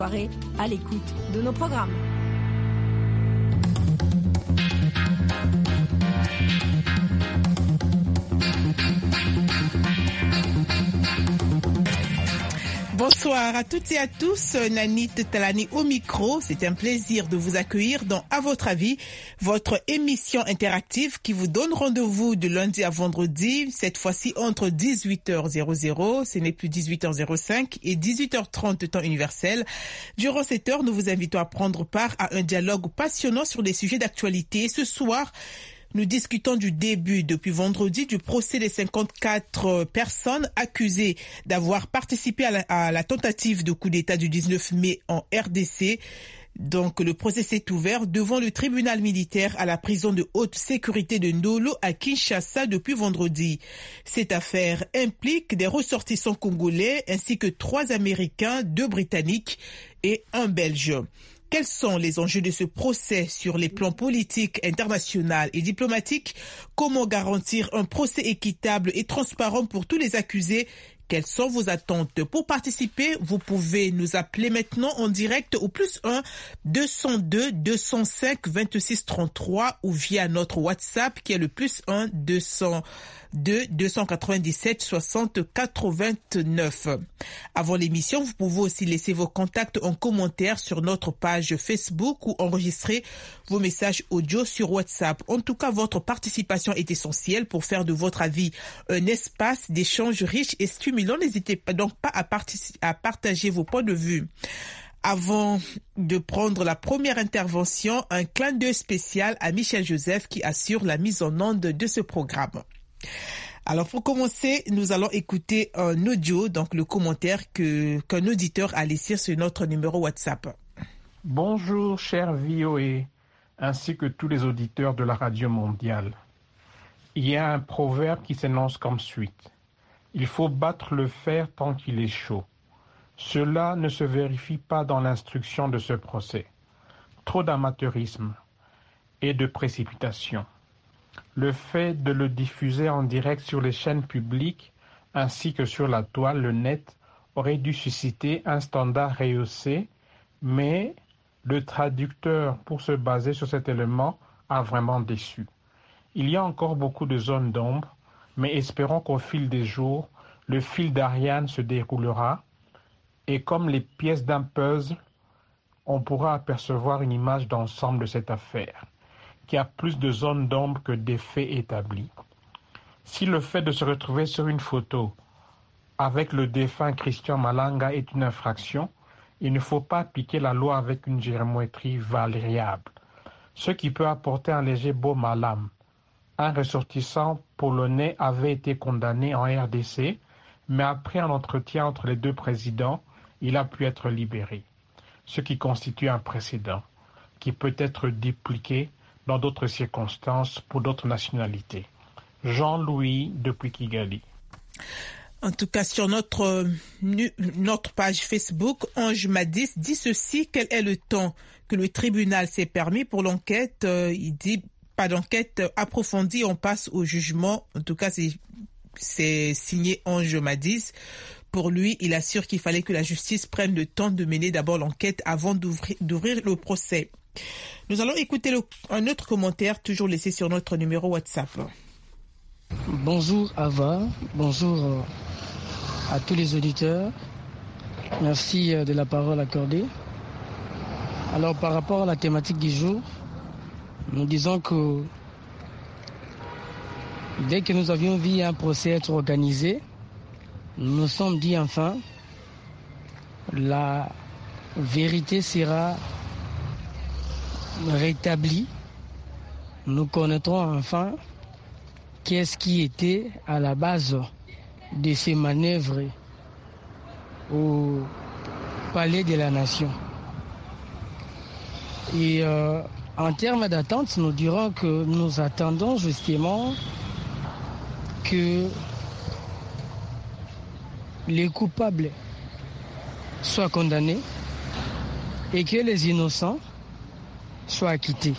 Soirée à l'écoute de nos programmes. Bonsoir à toutes et à tous, Nanit Talani au micro. C'est un plaisir de vous accueillir dans À votre avis, votre émission interactive qui vous donne rendez-vous de lundi à vendredi, cette fois-ci entre 18h00, ce n'est plus 18h05 et 18h30 temps universel. Durant cette heure, nous vous invitons à prendre part à un dialogue passionnant sur des sujets d'actualité. Et ce soir, nous discutons du début, depuis vendredi, du procès des 54 personnes accusées d'avoir participé à la tentative de coup d'État du 19 mai en RDC. Donc, le procès s'est ouvert devant le tribunal militaire à la prison de haute sécurité de Ndolo à Kinshasa depuis vendredi. Cette affaire implique des ressortissants congolais ainsi que 3 Américains, 2 Britanniques et 1 Belge. Quels sont les enjeux de ce procès sur les plans politiques, international et diplomatiques? Comment garantir un procès équitable et transparent pour tous les accusés? Quelles sont vos attentes? Pour participer, vous pouvez nous appeler maintenant en direct au +1 202 205 26 33 ou via notre WhatsApp qui est le +1 202 297 60 89. Avant l'émission, vous pouvez aussi laisser vos contacts en commentaire sur notre page Facebook ou enregistrer vos messages audio sur WhatsApp. En tout cas, votre participation est essentielle pour faire de votre avis un espace d'échange riche et stimulant. N'hésitez donc pas à partager vos points de vue. Avant de prendre la première intervention, un clin d'œil spécial à Michel Joseph qui assure la mise en onde de ce programme. Alors pour commencer, nous allons écouter un audio, donc le commentaire qu'un auditeur a laissé sur notre numéro WhatsApp. Bonjour cher VOA, ainsi que tous les auditeurs de la radio mondiale. Il y a un proverbe qui s'énonce comme suit. Il faut battre le fer tant qu'il est chaud. Cela ne se vérifie pas dans l'instruction de ce procès. Trop d'amateurisme et de précipitation. Le fait de le diffuser en direct sur les chaînes publiques ainsi que sur la toile, le net, aurait dû susciter un standard rehaussé, mais le traducteur, pour se baser sur cet élément, a vraiment déçu. Il y a encore beaucoup de zones d'ombre, mais espérons qu'au fil des jours, le fil d'Ariane se déroulera et comme les pièces d'un puzzle, on pourra apercevoir une image d'ensemble de cette affaire, qui a plus de zones d'ombre que d'effets établis. Si le fait de se retrouver sur une photo avec le défunt Christian Malanga est une infraction, il ne faut pas appliquer la loi avec une géométrie variable, ce qui peut apporter un léger baume à l'âme. Un ressortissant polonais avait été condamné en RDC, mais après un entretien entre les 2 présidents, il a pu être libéré, ce qui constitue un précédent qui peut être dupliqué dans d'autres circonstances pour d'autres nationalités. Jean-Louis depuis Kigali. En tout cas, sur notre page Facebook, Ange Madis dit ceci: quel est le temps que le tribunal s'est permis pour l'enquête? Il dit pas d'enquête approfondie, on passe au jugement. En tout cas, c'est signé Ange Madis. Pour lui, il assure qu'il fallait que la justice prenne le temps de mener d'abord l'enquête avant d'ouvrir le procès. Nous allons écouter un autre commentaire, toujours laissé sur notre numéro WhatsApp. Bonjour Ava, bonjour à tous les auditeurs. Merci de la parole accordée. Alors par rapport à la thématique du jour, nous disons que dès que nous avions vu un procès être organisé, nous nous sommes dit enfin, la vérité sera rétablie. Nous connaîtrons enfin qu'est-ce qui était à la base de ces manœuvres au Palais de la Nation. Et en termes d'attente, nous dirons que nous attendons justement que les coupables soient condamnés et que les innocents soient acquittés.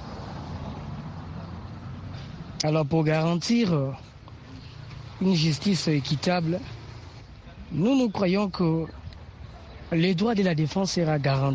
Alors pour garantir une justice équitable, nous croyons que les droits de la défense sera garantis.